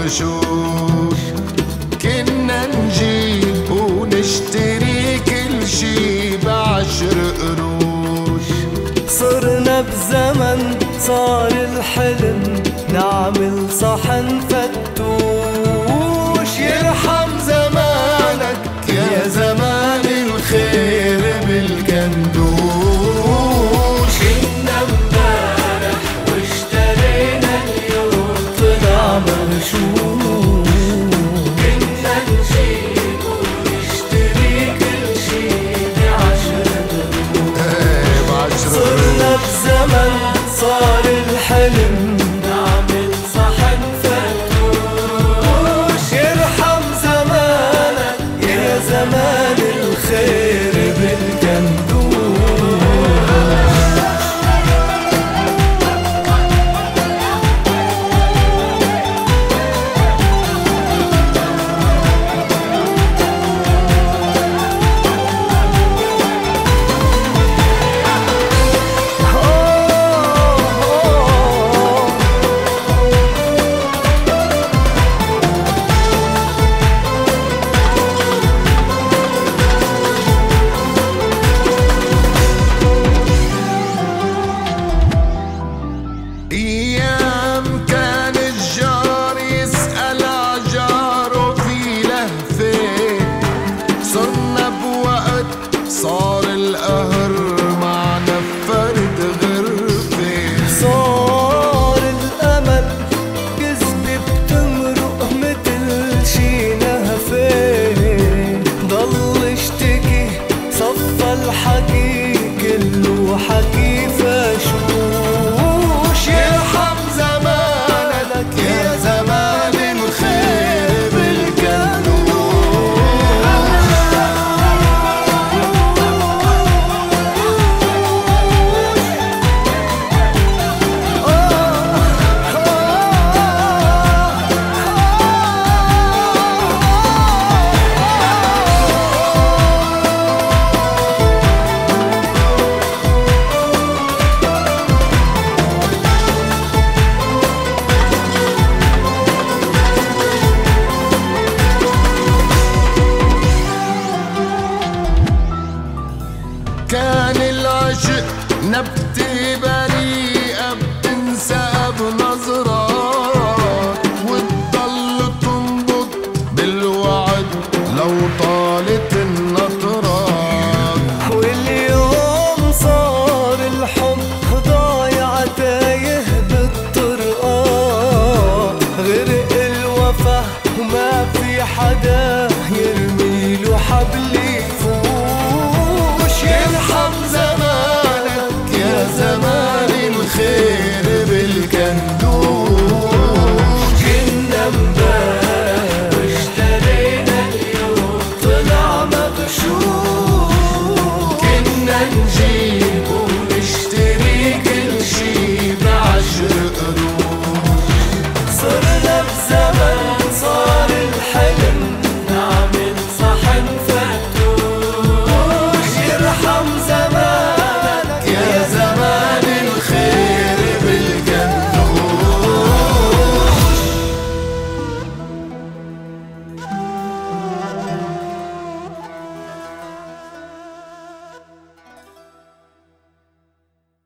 مغشوش. كنا نجيب ونشتري كل شي ب10 قروش. صرنا بزمن صار الحلم نعمل صحن فتوش. يرحم زمانك يا زمان الخير بالكندوش. كنا امبارح واشترينا اليوم طلع مغشوش. كنا نجيب ونشتري كل شي ب10 قروش. صرنا بزمن صار الحلم نعمل صحن فتوش. يرحم زمانك يا زمان الخير بالكندوش. ايام كان الجار يسأل عجاره في لهفة. صرنا بوقت صار القهر معنا بفرد غرفة. صار الأمل كذبة بتمرق متل شي نهفة. ضل اشتكي صفى الحكي كله حكي فشوش. يرحم زمانك يا زمان الخير كان العشق نبتة بريئة بتنسى بنظرات. وتضل تنبض بالوعد لو طالت النطرات. واليوم صار الحب ضايع تايه بالطرقات. غرق الوفا وما في حدا يرميله حبل يفوش. يرحم زمانك يا زمان الخير بالكندوش. كنا امبارح واشترينا اليوم طلع مغشوش.